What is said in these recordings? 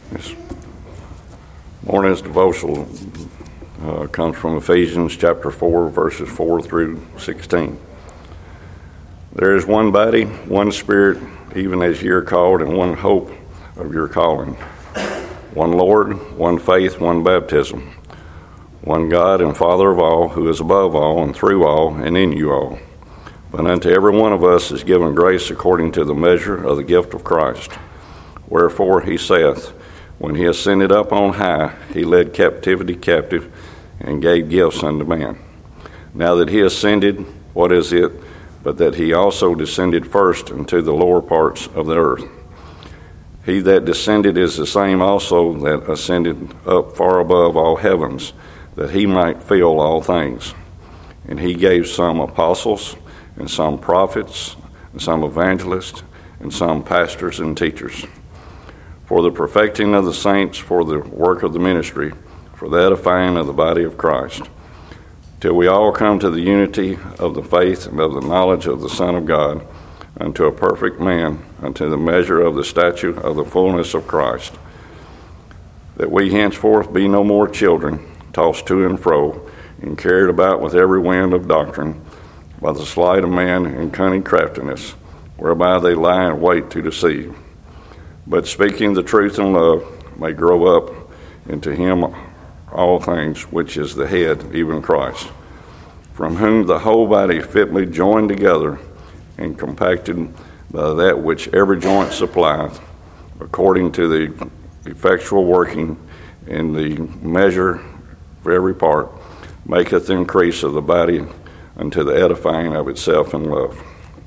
This morning's devotional comes from Ephesians chapter 4, verses 4 through 16. There is one body, one Spirit, even as ye are called, and one hope of your calling. One Lord, one faith, one baptism. One God and Father of all, who is above all, and through all, and in you all. But unto every one of us is given grace according to the measure of the gift of Christ. Wherefore he saith, when he ascended up on high, he led captivity captive, and gave gifts unto man. Now that he ascended, what is it, but that he also descended first into the lower parts of the earth? He that descended is the same also that ascended up far above all heavens, that he might fill all things. And he gave some apostles, and some prophets, and some evangelists, and some pastors and teachers, for the perfecting of the saints, for the work of the ministry, for the edifying of the body of Christ, till we all come to the unity of the faith and of the knowledge of the Son of God, unto a perfect man, unto the measure of the stature of the fullness of Christ, that we henceforth be no more children, tossed to and fro, and carried about with every wind of doctrine, by the sleight of man and cunning craftiness, whereby they lie in wait to deceive. But speaking the truth in love may grow up into him all things, which is the head, even Christ, from whom the whole body fitly joined together and compacted by that which every joint supplieth, according to the effectual working in the measure for every part, maketh increase of the body unto the edifying of itself in love.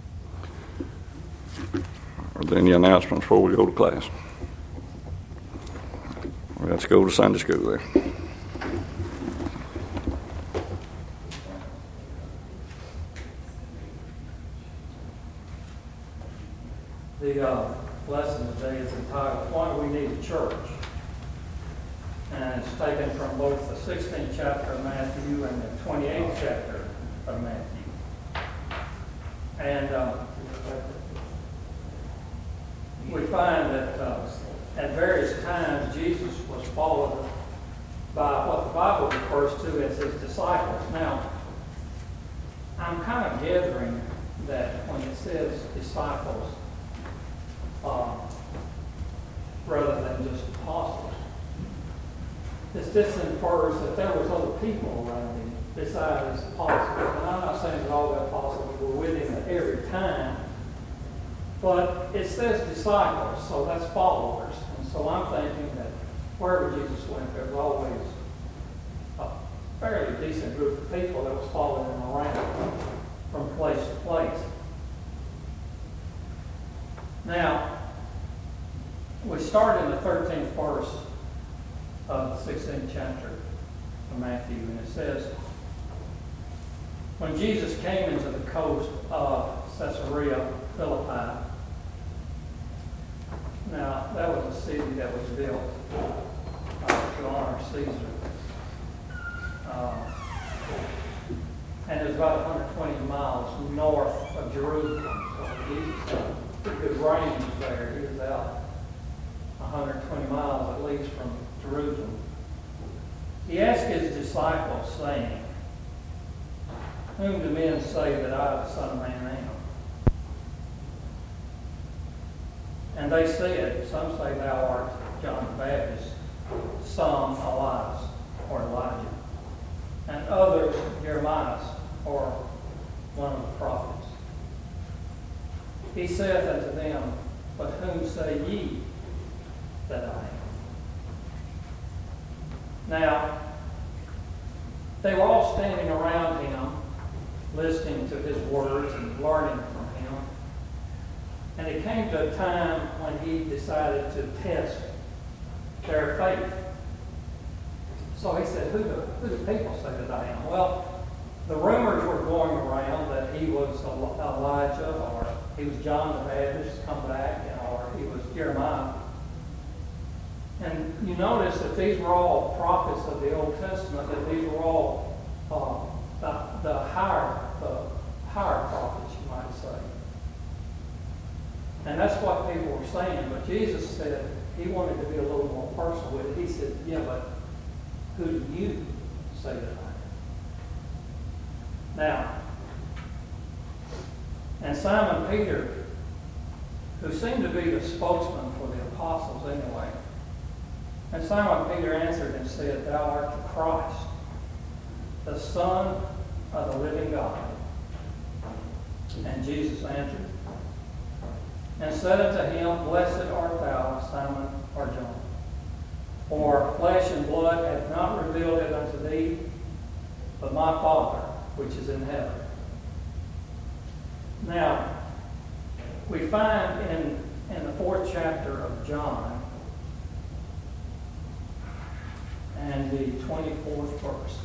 Are there any announcements before we go to class? Let's go to Sunday school then. The lesson today is entitled, Why Do We Need a Church? And it's taken from both the 16th chapter of Matthew and the 28th chapter of Matthew. And we find that at various times Jesus was followed by what the Bible refers to as his disciples. Now, I'm kind of gathering that when it says disciples, rather than just apostles, this infers that there was other people around him besides his apostles. And I'm not saying that all the apostles were with him at every time, but it says disciples, so that's followers. And so I'm thinking that wherever Jesus went, there was always a fairly decent group of people that was following him around from place to place. Now, we start in the 13th verse of the 16th chapter of Matthew, and it says, when Jesus came into the coast of Caesarea Philippi. Now, that was a city that was built to honor Caesar. And it was about 120 miles north of Jerusalem. So Jesus had a pretty good range there. He was out 120 miles at least from Jerusalem. He asked his disciples, saying, whom do men say that I, the Son of Man, am? And they said, some say thou art John the Baptist, some Elias or Elijah, and others Jeremiah or one of the prophets. He saith unto them, but whom say ye that I am? Now, they were all standing around him, listening to his words and learning from him. And it came to a time when he decided to test their faith. So he said, who do people say that I am? Well, the rumors were going around that he was Elijah, or he was John the Baptist come back, or he was Jeremiah. And you notice that these were all prophets of the Old Testament, that these were all the higher prophets, you might say. And that's what people were saying. But Jesus said, he wanted to be a little more personal with it. He said, yeah, but who do you say that I am? Now, and Simon Peter, who seemed to be the spokesman for the apostles anyway, and Simon Peter answered and said, Thou art the Christ, the Son of the living God. And Jesus answered and said unto him, Blessed art thou, Simon Bar-Jonah, for flesh and blood hath not revealed it unto thee, but my Father which is in heaven. Now, we find in the 4th chapter of John and the 24th verse,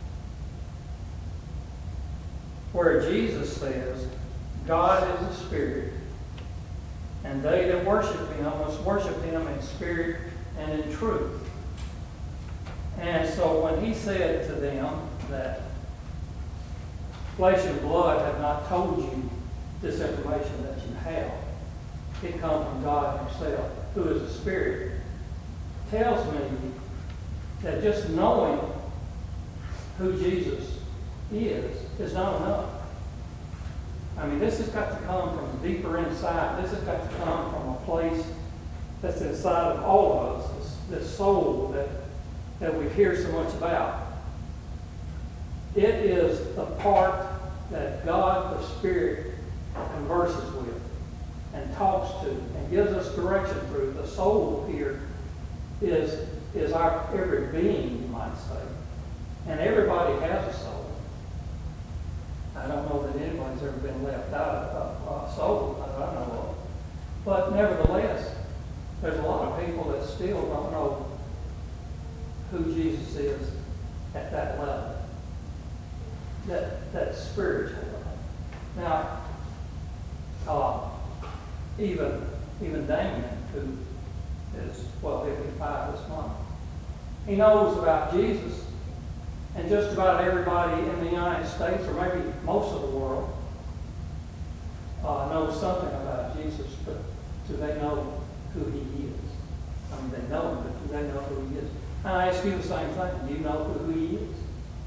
where Jesus says, God is a spirit, and they that worship him must worship him in spirit and in truth. And so when he said to them that flesh and blood have not told you this information that you have, it comes from God himself, who is a spirit, tells me that just knowing who Jesus is not enough. I mean, this has got to come from deeper inside. This has got to come from a place that's inside of all of us, this soul that we hear so much about. It is the part that God, the Spirit, converses with and talks to and gives us direction through. The soul here is our every being, you might say. And everybody has a soul. I don't know that anybody's ever been left out of a soul that I know of. But nevertheless, there's a lot of people that still don't know who Jesus is at that level, that spiritual level. Now, even Damien, who is, 55 this month, he knows about Jesus. And just about everybody in the United States, or maybe most of the world, knows something about Jesus, but do they know who he is? I mean, they know him, but do they know who he is? And I ask you the same thing. Do you know who he is?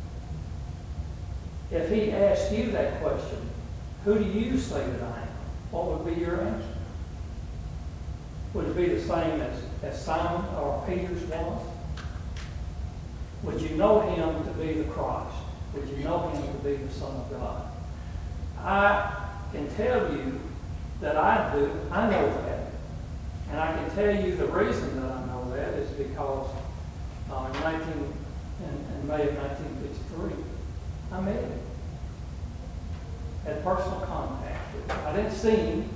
If he asked you that question, who do you say that I am? What would be your answer? Would it be the same as Simon or Peter's was? Would you know him to be the Christ? Would you know him to be the Son of God? I can tell you that I do. I know that. And I can tell you the reason that I know that is because in May of 1953, I met him. Had personal contact with him. I didn't see him.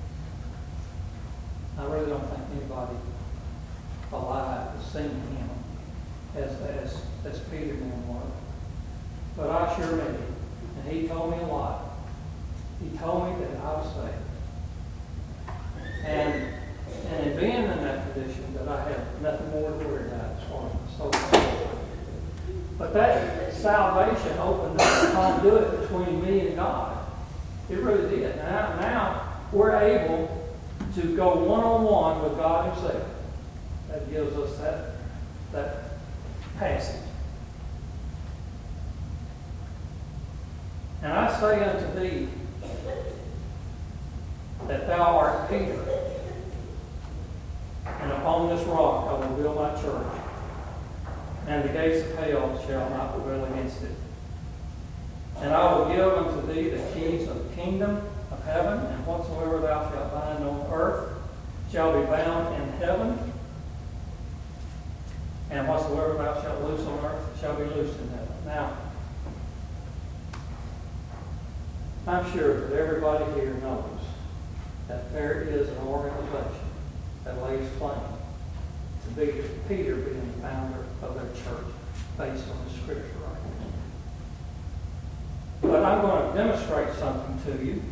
I really don't think anybody alive has seen him as Peter then was. But I sure met him. And he told me a lot. He told me that I was saved. And in being in that position, that I have nothing more to worry about as far as the soul. But that salvation opened up a conduit between me and God. It really did. Now we're able to go one-on-one with God himself. That gives us that passage. And I say unto thee that thou art Peter, and upon this rock I will build my church, and the gates of hell shall not prevail against it. And I will give unto thee the keys of the kingdom of heaven, and whatsoever thou shalt bind on earth shall be bound in heaven, and whatsoever thou shalt loose on earth shall be loosed in heaven. Now, I'm sure that everybody here knows that there is an organization that lays claim to be Peter being the founder of their church based on the scripture right here. But I'm going to demonstrate something to you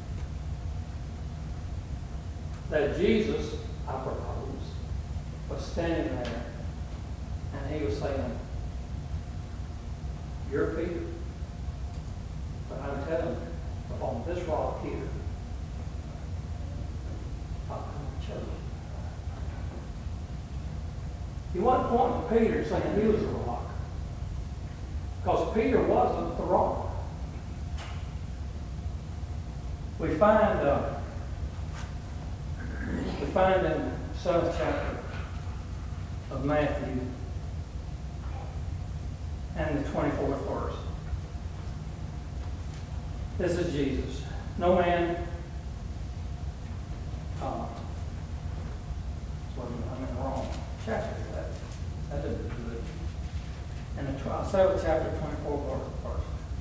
that Jesus, I propose, was standing there and he was saying, you're Peter, but I'm telling you, upon this rock here, I'll come to church. He wasn't pointing to Peter saying he was the rock. Because Peter wasn't the rock. We find in the 7th chapter of Matthew and the 24th verse. This is Jesus. No man, I'm in the wrong chapter. That didn't do good. And the 7th chapter, 24th verse.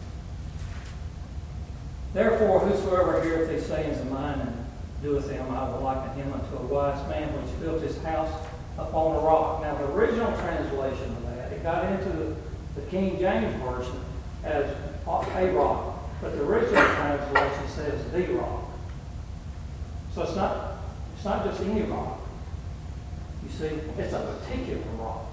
Therefore, whosoever heareth these sayings of mine and doeth them, I will liken him unto a wise man which built his house upon a rock. Now, the original translation of that, it got into the King James Version as a rock. But the original translation says the rock. So it's not just any rock. You see, it's a particular rock.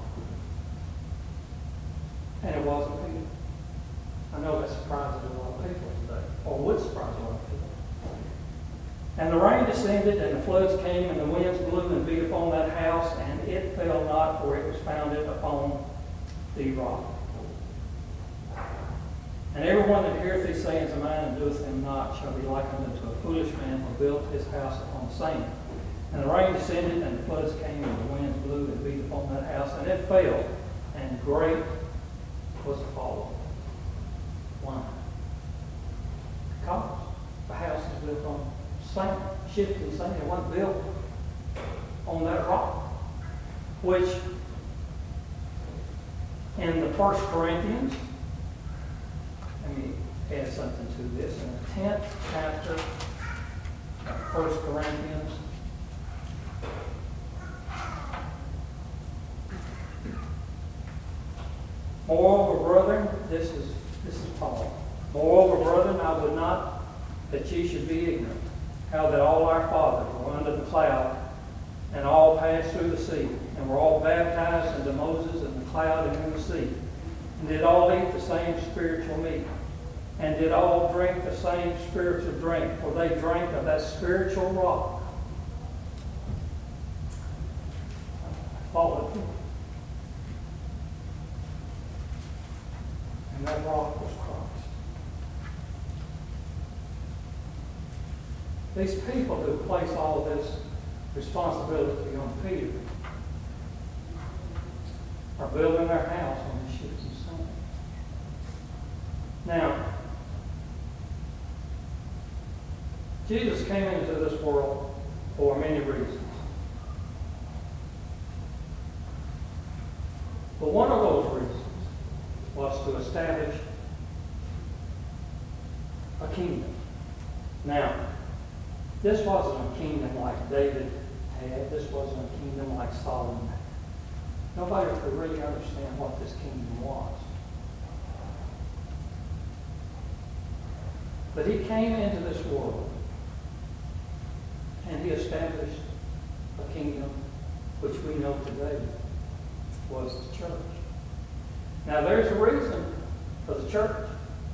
And it wasn't Peter. I know that surprises a lot of people today, or would surprise a lot of people. And the rain descended, and the floods came, and the winds blew and beat upon that house, and it fell not, for it was founded upon the rock. And everyone that heareth these sayings of mine and doeth them not shall be likened unto a foolish man who built his house upon sand. And the rain descended, and the floods came, and the winds blew and beat upon that house, and it fell, and great was the fall. Why? Because the house is built on sand, shifting sand. It wasn't built on that rock, which in the 1 Corinthians, let me add something to this. In the 10th chapter of 1 Corinthians, moreover, brethren, this is Paul. Moreover, brethren, I would not that ye should be ignorant, how that all our fathers were under the cloud, and all passed through the sea, and were all baptized into Moses in the cloud and in the sea, and did all eat the same spiritual meat, and did all drink the same spiritual drink, for they drank of that spiritual rock. Followed him. And that rock was Christ. These people who place all of this responsibility on Peter are building their house on the ships of sand. Now, Jesus came into this world for many reasons. But one of those reasons was to establish a kingdom. Now, this wasn't a kingdom like David had. This wasn't a kingdom like Solomon had. Nobody could really understand what this kingdom was. But he came into this world and he established a kingdom which we know today was the church. Now there's a reason for the church.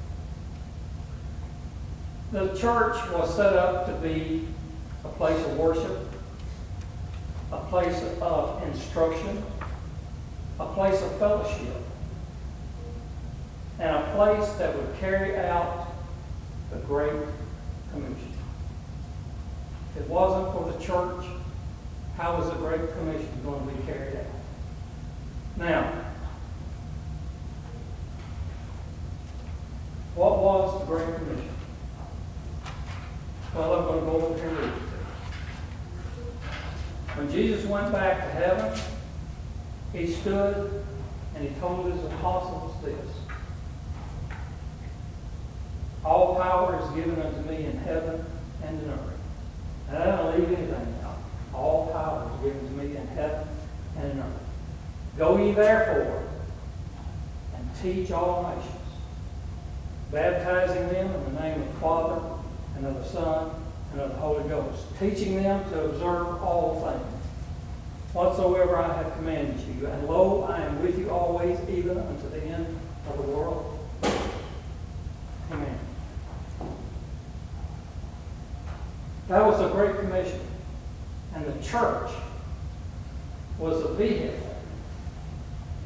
The church was set up to be a place of worship, a place of instruction, a place of fellowship, and a place that would carry out the Great Commission. If it wasn't for the church, how was the Great Commission going to be carried out? Now, what was the Great Commission? Well, I'm going to go over here and read it. When Jesus went back to heaven, he stood and he told his apostles this: all power is given unto me in heaven and in earth. And I don't leave anything out. All power is given to me in heaven and in earth. Go ye therefore and teach all nations, baptizing them in the name of the Father and of the Son and of the Holy Ghost, teaching them to observe all things whatsoever I have commanded you. And lo, I am with you always, even unto the end of the world. Amen. That was the Great Commission. And the church was the vehicle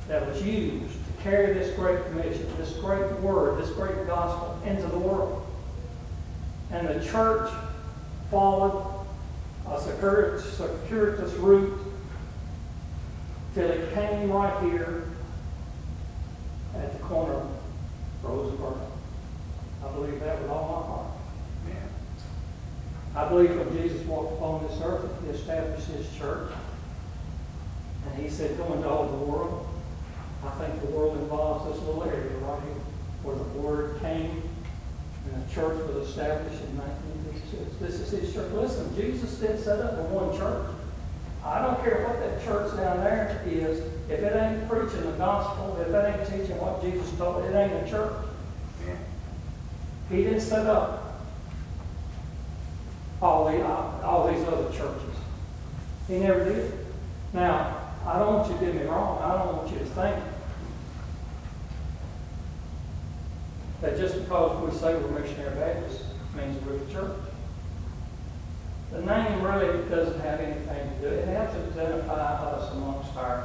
that was used to carry this great commission, this great word, this great gospel into the world. And the church followed a circuitous route till it came right here at the corner of Rose and Vernon. I believe that with all my heart. I believe when Jesus walked upon this earth, he established his church. And he said, go into all the world. I think the world involves this little area right here where the word came and the church was established in 1956. This is his church. Listen, Jesus didn't set up a one church. I don't care what that church down there is. If it ain't preaching the gospel, if it ain't teaching what Jesus taught, it ain't a church. He didn't set up all these other churches. He never did. Now, I don't want you to get me wrong. I don't want you to think that just because we say we're missionary Baptists means we're the church. The name really doesn't have anything to do. It helps identify us amongst our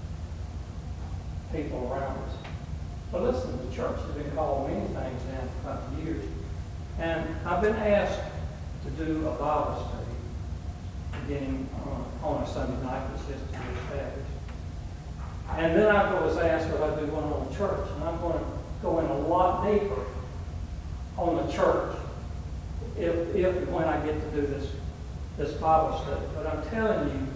people around us. But listen, the church has been called many things now for 5 years. And I've been asked to do a Bible study beginning on a Sunday night, which is to be established. And then I was asked if I'd do one on the church. And I'm going to go in a lot deeper on the church if and when I get to do this Bible study. But I'm telling you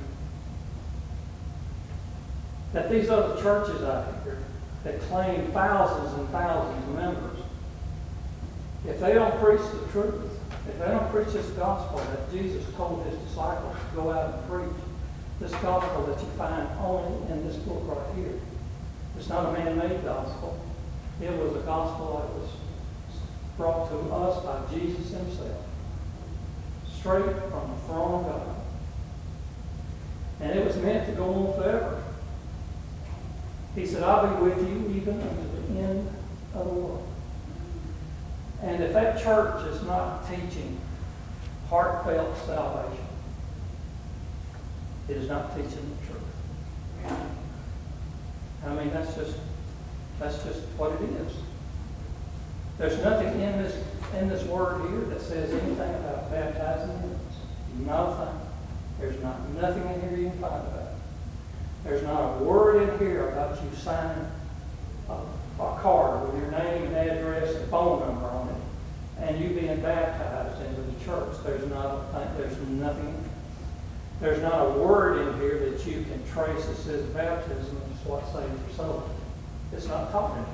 that these other churches out here that claim thousands and thousands of members, if they don't preach the truth, if they don't preach this gospel that Jesus told his disciples to go out and preach, this gospel that you find only in this book right here, it's not a man-made gospel. It was a gospel that was brought to us by Jesus himself, straight from the throne of God. And it was meant to go on forever. He said, I'll be with you even unto the end of the world. And if that church is not teaching heartfelt salvation, it is not teaching the truth. I mean, that's just what it is. There's nothing in this word here that says anything about baptizing infants. Nothing. There's nothing in here you can find about it. There's not a word in here about you signing a card with your name and address and phone number on it, and you being baptized into the church. There's nothing. There's not a word in here that you can trace that says baptism is what saves your soul. It's not taught in here.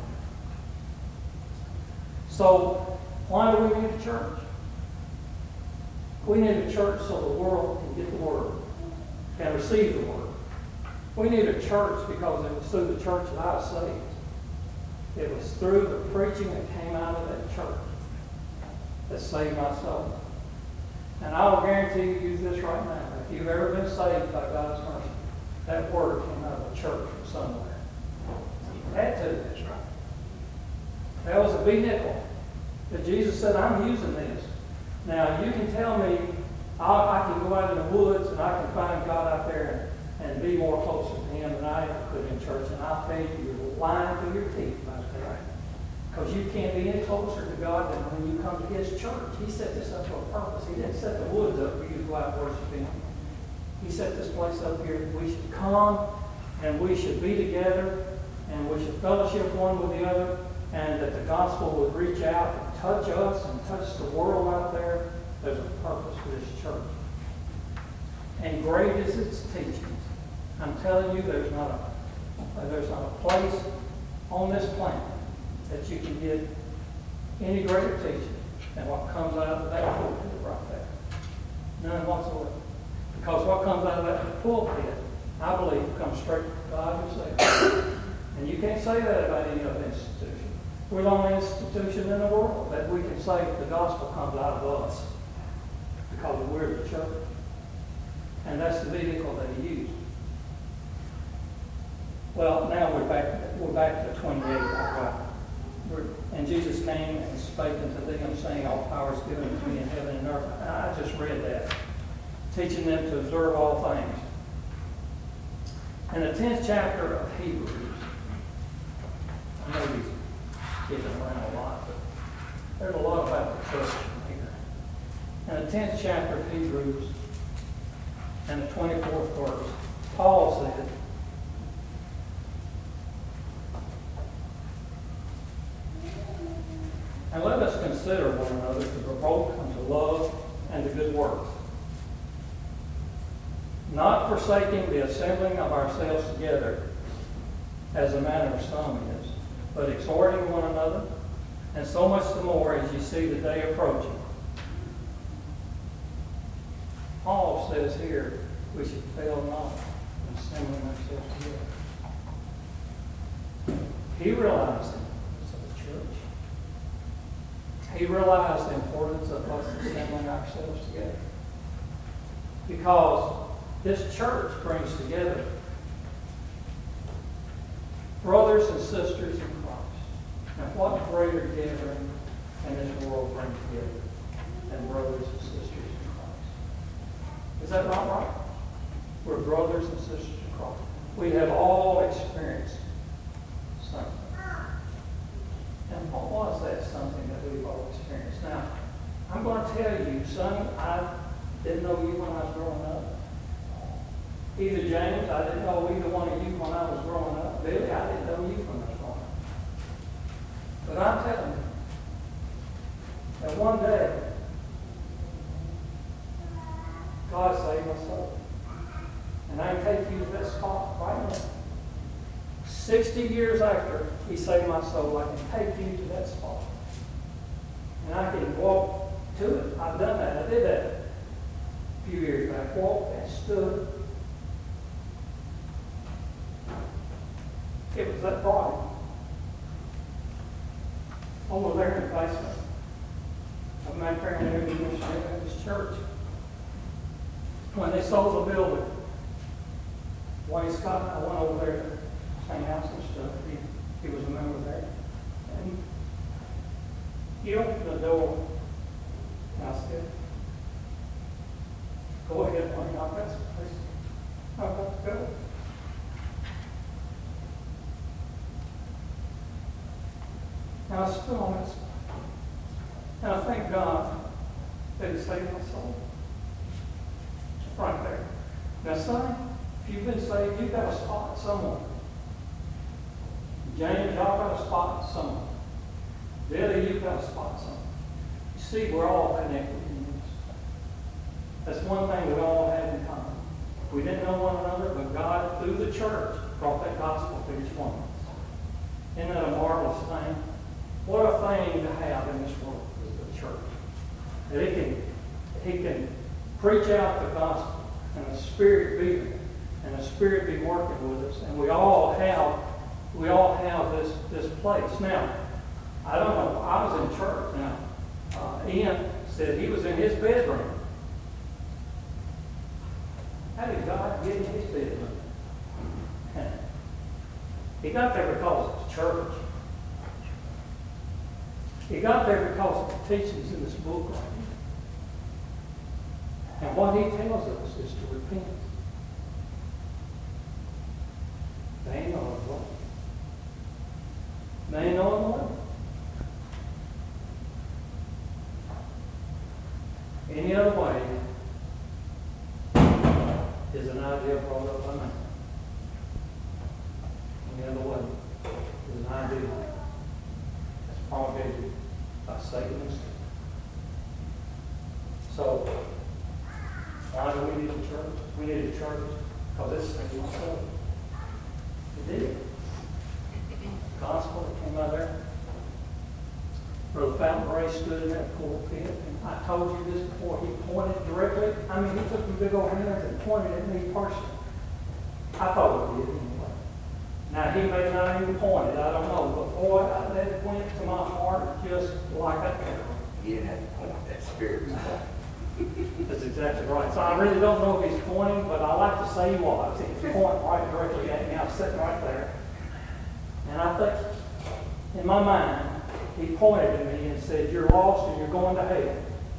So, why do we need a church? We need a church so the world can get the word, can receive the word. We need a church because it was through the church that I was saved. It was through the preaching that came out of that church that saved my soul. And I will guarantee you this right now. If you've ever been saved by God's mercy, that word came out of a church from somewhere. It had to. That's right. That was a big nickel that Jesus said, I'm using this. Now, you can tell me I can go out in the woods and I can find God out there and be more closer to him than I ever could in church. And I'll tell you, you're lying through your teeth right there. Because you can't be any closer to God than when you come to his church. He set this up for a purpose. He didn't set the woods up for you to go out and worship him. He set this place up here that we should come and we should be together and we should fellowship one with the other, and that the gospel would reach out and touch us and touch the world out there. There's a purpose for this church. And great is its teachings. I'm telling you, there's not a place on this planet that you can get any greater teaching than what comes out of that pulpit right there. None whatsoever. Because what comes out of that pulpit, I believe, comes straight from God himself. And you can't say that about any other institution. We're the only institution in the world that we can say the gospel comes out of us because we're the church. And that's the vehicle that he used. Well, now we're back to 28. And Jesus came and spake unto them, saying, all power is given to me in heaven and earth. And I just read that, teaching them to observe all things. In the 10th chapter of Hebrews, maybe getting around a lot, but there's a lot about the church here. In the 10th chapter of Hebrews, and the 24th verse, Paul said, "And let us consider one another to provoke unto love and to good works, not forsaking the assembling of ourselves together, as the manner of some is, but exhorting one another, and so much the more as you see the day approaching." Paul says here, we should fail not in assembling ourselves together. He realized the importance of the church. He realized the importance of us assembling ourselves together. Because this church brings together brothers and sisters in Christ. Now, what greater gathering can this world bring together than brothers and sisters in Christ? Is that not right? We're brothers and sisters in Christ. We have all experienced something. And what was that something that we've all experienced? Now, I'm going to tell you, son, I didn't know you when I was growing up. Either James, I didn't know either one of you when I was growing up. Billy, I didn't know you when I was growing up. But I'm telling you, that one day, God saved my soul. And I can take you to that spot right now. 60 years after He saved my soul, I can take you to that spot. And I can walk to it. I've done that. I did that a few years back. Walked and stood. It was that body over there in the basement of my parents' Baptist church. When they sold the building, Wayne Scott and I went over there to hang out and stuff. He was a member there. And he opened the door, and I said, "Go ahead, Wayne, I've got some place. I've got to go." And I stood on that spot. And I thank God that He saved my soul. Right there. Now, son, if you've been saved, you've got a spot somewhere. James, y'all got a spot somewhere. Billy, you've got a spot somewhere. You see, we're all connected in this. That's one thing we all have in common. We didn't know one another, but God, through the church, brought that gospel to each one of us. Isn't that a marvelous thing? What a thing to have in this world is the church. That He can preach out the gospel, and the Spirit be there, and the Spirit be working with us, and we all have this place. Now, I don't know. I was in church. Now, Ian said he was in his bedroom. How did God get in his bedroom? He got there because of the church. He got there because of the teachings in this book right here. And what he tells us is to repent. They ain't no other way. They ain't no other way. Any other way is an idea brought up by man. Any other way is an idea that's promulgated by Satan himself. So, why do we need a church? We need a church because this thing was so. It did. The gospel that came out of there. Brother Fountain Ray stood in that pulpit, and I told you this before. He pointed directly. I mean, he took the big old hands and pointed at me personally. I thought it did anyway. Now, he may not even point it. I don't know. But boy, that went to my heart just like that. He didn't have to point that spirit. That's exactly right. So I really don't know if he's pointing, but I like to say he was. He was pointing right directly at me. I was sitting right there. And I think, in my mind, he pointed at me and said, "You're lost and you're going to hell."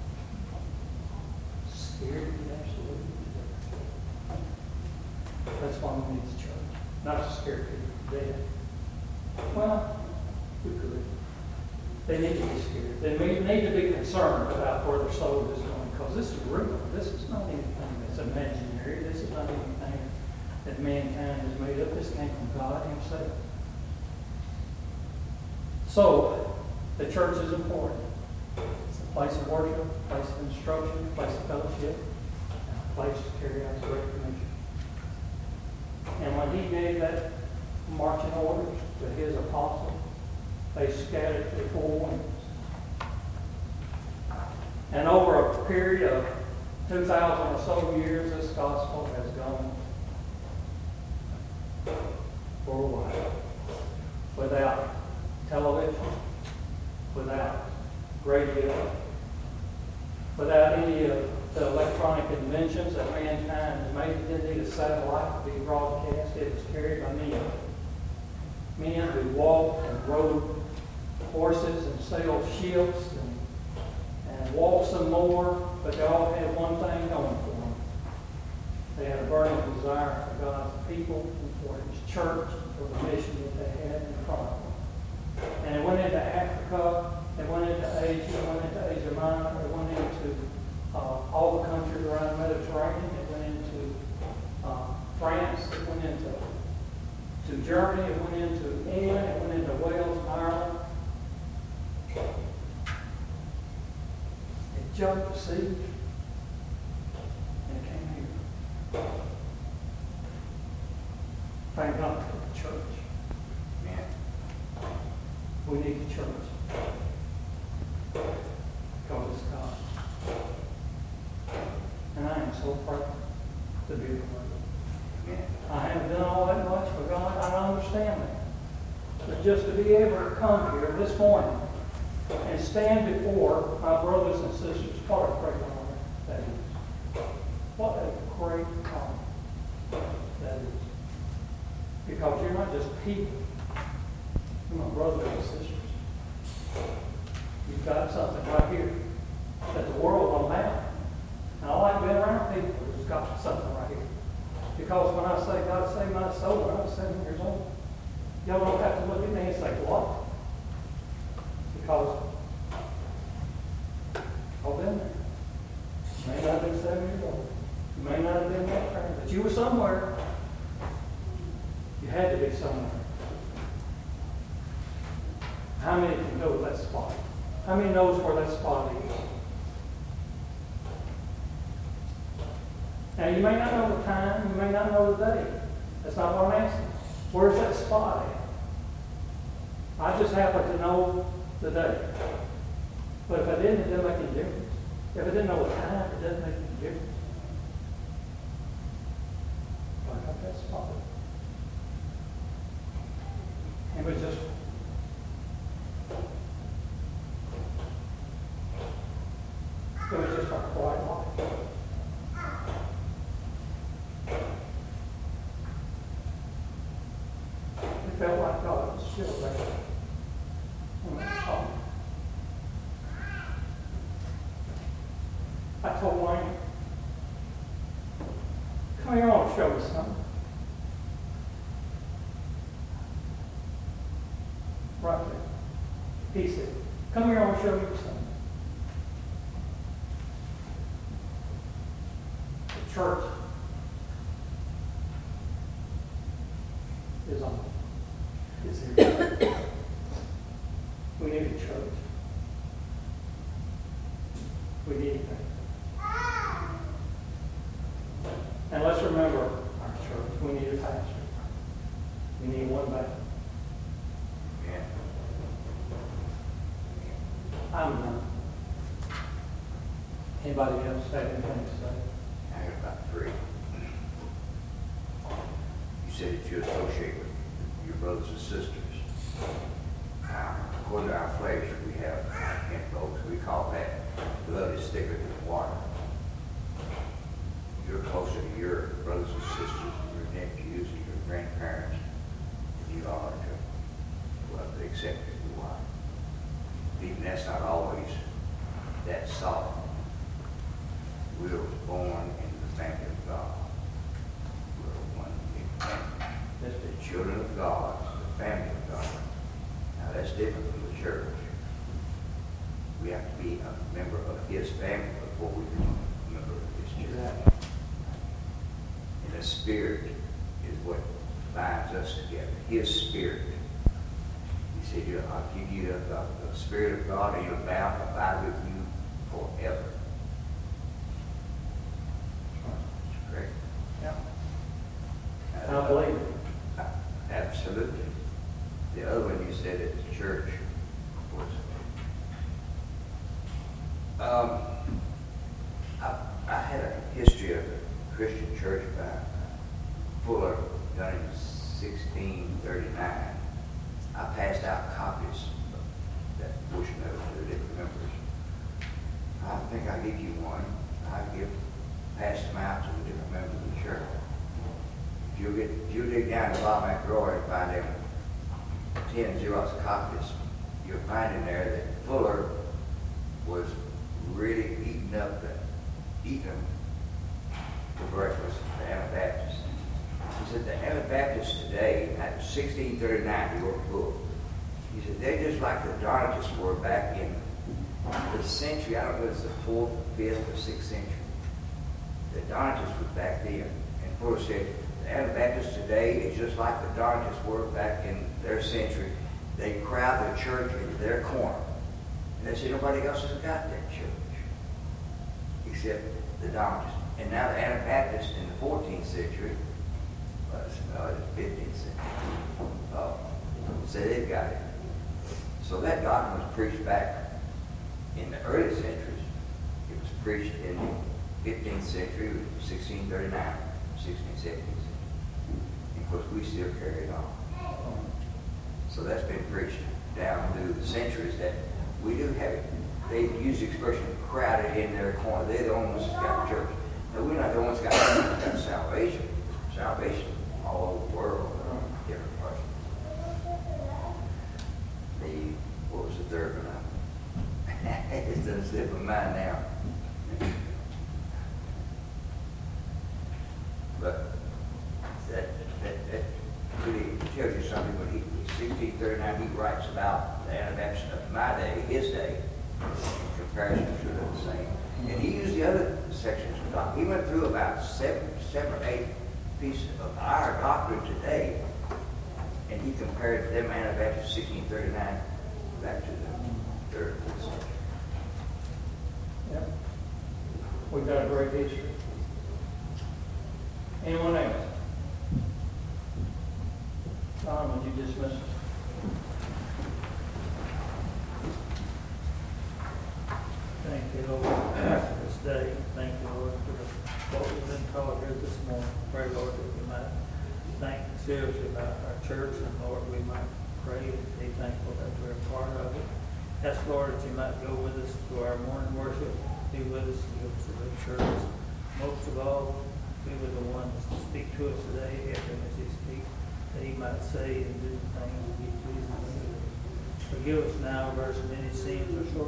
Scared me absolutely to death. That's why we need the church. Not to scare people to death. Well, We could. They need to be scared. They need to be concerned about where their soul is going, because this is real. This is not anything that's imaginary. This is not anything that mankind has made up. This came from God Himself. So, the church is important. It's a place of worship, a place of instruction, a place of fellowship, and a place to carry out the Great Commission. And when He gave that marching orders to His apostles, they scattered to four winds. And over a period of 2,000 or so years, this gospel has gone worldwide without television, without radio, without any of the electronic inventions that mankind has made. It didn't need a satellite to be broadcast. It was carried by men. Men who walked and rode horses and sailed ships and walked some more, but they all had one thing going for them. They had a burning desire for God's people and for His church and for the mission that they had in front of them. And it went into Africa, it went into Asia, it went into Asia Minor, it went into all the countries around the Mediterranean, it went into France, it went into Germany, it went into England, it went into Wales, Ireland. It jumped the sea, and it came here. Thank God for the church. Amen. We need the church. Because it's God. And I am so proud to be a part of it. Amen. I haven't done all that much for God. I understand that. But just to be able to come here this morning and stand before my brothers and sisters, what a great honor that is. What a great honor that is. Because you're not just people. You're my brothers and sisters. You've got something right here that the world don't have. And I like being around people who's got something right here. Because when I say God saved my soul when I was 7 years old, y'all don't have to look at me and say, what? Because I've been there. You may not have been 7 years old. You may not have been that proud, but you were somewhere. You had to be somewhere. How many can go to that spot? How many knows where that spot is? Now, you may not know the time, you may not know the day. That's not what I'm asking. Where's that spot at? I just happen to know the day. But if I didn't, it doesn't make any difference. If I didn't know the time, it doesn't make any difference. But I got that spot. And we just it was just our quiet life. It felt like God was still there when I saw him. I told Wayne, come here, I want to show you something. Right there. He said, come here, I want to show you something. The church is on. It's here. We need a church. We need that. And let's remember our church. We need a pastor. We need one back. Amen. I'm done. Anybody else have anything to say? I got about 3. You said that you associate with your brothers and sisters. According to our flesh, we have in folks, we call that blood is thicker than water. You're closer to your brothers and sisters, your nephews, and your grandparents, than you are to well, the accepted wife. Even that's not always that solid. We were born into the family of God. We're one big family. That's the children of God, the family of God. Now that's different from the church. We have to be a member of his family before we become a member of his church. And the Spirit is what binds us together. His Spirit. He said, I'll give you the Spirit of God, and He'll abide with you forever. That's great. Yeah. I believe it. Absolutely. The other one you said at the church was, I had a history of a Christian church by Fuller, done in 1639. I passed out copies of that portion of it to the different members. I think I'll give you one. Pass them out to the different members of the church. If you dig down the bottom of that drawer and find them 10 Xerox copies, you'll find in there that Fuller was really eating them for breakfast, the Anabaptists. He said the Anabaptists today, that was 1639, he wrote a book. He said they're just like the Donatists were back in the century, I don't know if it's the 4th, 5th, or 6th century. The Donatists was back then. And Fuller said, the Anabaptists today is just like the Donatists were back in their century. They crowd the church into their corner. And they said nobody else has got that church except the Donatists. And now the Anabaptists in the 14th century, the 15th century, say they've got it. So that doctrine was preached back in the early centuries. It was preached in the 15th century, 1639, 16th, 17th century. Of course, we still carry it on. So that's been preached down through the centuries that we do have it. They use the expression crowded in their corner. They're the only ones that's got church. No, we're not the ones that got salvation. Salvation all over the world, different parts. What was the third one? It doesn't slip my mind now. But that really tells you something. When he 1639, he writes about the Anabaptists of my day, his day, in comparison to the same. And he used the other sections of doctrine. He went through about seven or eight pieces of our doctrine today, and he compared them Anabaptists 1639 back to the 3rd and 4th century. Yep. We've got a great history. Anyone else? Tom, would you dismiss us? Thank you, Lord, for this day. Thank you, Lord, for what we've been taught here this morning. Pray, Lord, that we might think seriously about our church, and Lord, we might pray and be thankful that we're a part of it. Ask, Lord, that you might go with us to our morning worship, be with us, give us a good service. Most of all, be with the one to speak to us today, help him as he speaks, that he might say and do the things that he pleases with. Forgive us now of our many sins or short